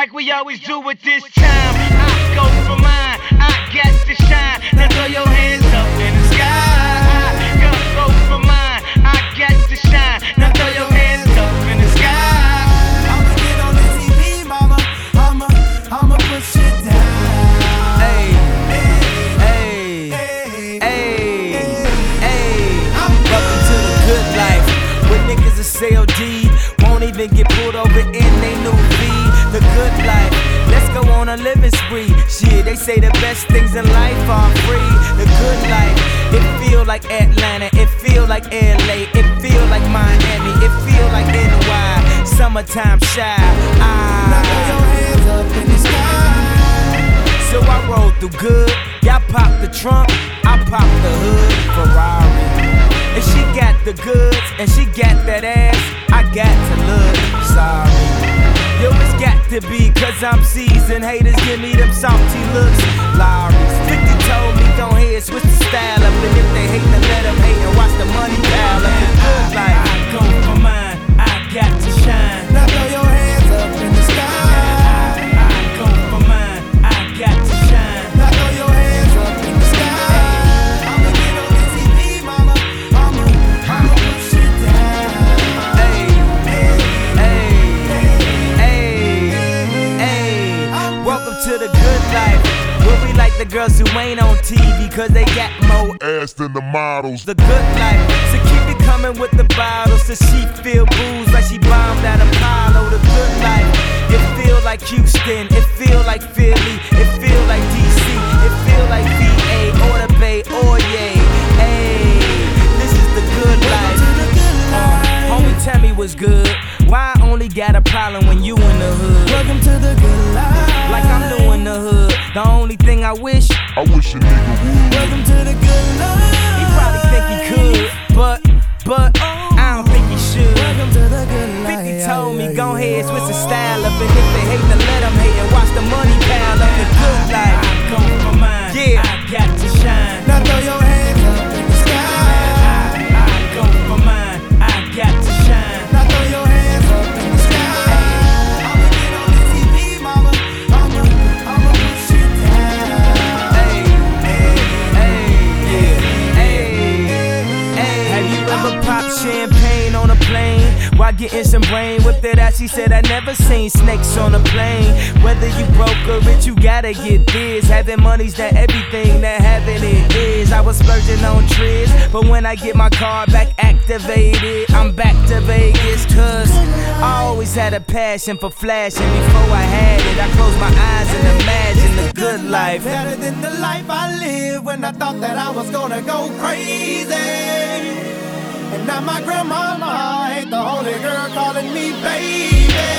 like we always do at this time. I go for mine, I got to shine. Now throw your hands up in the sky. Go for mine, I got to shine. Now throw your hands up in the sky. I'ma get on the TV, mama. I'ma push it down. Hey, hey, hey, hey, hey. Welcome to the good life, where niggas are CLD, won't even get pulled over in they new V. The good life, let's go on a living spree. Shit, they say the best things in life are free. The good life, it feel like Atlanta, it feel like LA, it feel like Miami, it feel like NY. Summertime shy. Now throw your hands up in the sky. So I roll through good, y'all pop the trunk, I pop the hood, Ferrari. And she got the goods, and she got that ass, I got to look sorry. Yo, it's got to be, cause I'm seasoned, haters give me them salty looks, Lowry's. 50 told me don't hear, switch the style up, and if they hate, then let them hate and watch the money pile up. The good life, I go for mine, I got to shine. Now throw your hands up in the sky. I go for mine, I got to shine. Now throw your hands up in the sky. I'ma get on the TV, mama. I'ma push it down. Hey, hey, hey, welcome to the good life, where we like the girls who ain't on TV, cause they got more ass than the models. the good life, so keep it coming with the bottles, so she feel booze like she bombed at Apollo. The good life, it feel like Houston, it feel like Philly, it feel like DC, it feel like VA, or the Bay, or yay. Hey, this is the good life. Homie, tell me what's good. Why I only got a problem when you in the hood? Welcome to the good life. Like I'm new in the hood. The only thing I wish, I wish a nigga would. Welcome to the good life. he probably think he could, but I don't think he should. Welcome to the good life. 50 told me go ahead, switch the style up, and if they hate, then let them hate and watch the money pile up. The good life, I go for mine, yeah, I got to shine. Now throw your hands up in the sky. I go for mine, I got to shine. Now throw your hands up in the sky. I'ma get on the TV, mama. I'ma push it down. Hey, hey, yeah, hey. Have you ever popped champagne on a plane while getting some brain whipped it out? She said I never seen snakes on a plane. Whether you broke or rich, you gotta get this. Having money's not everything that having it is. I was splurging on trips, but when I get my car back activated, I'm back to Vegas. Cause I always had a passion for flashing. Before I had it, I closed my eyes and imagined the good life. Better than the life I lived when I thought that I was gonna go crazy. And now my grandmama ain't the only girl calling me baby.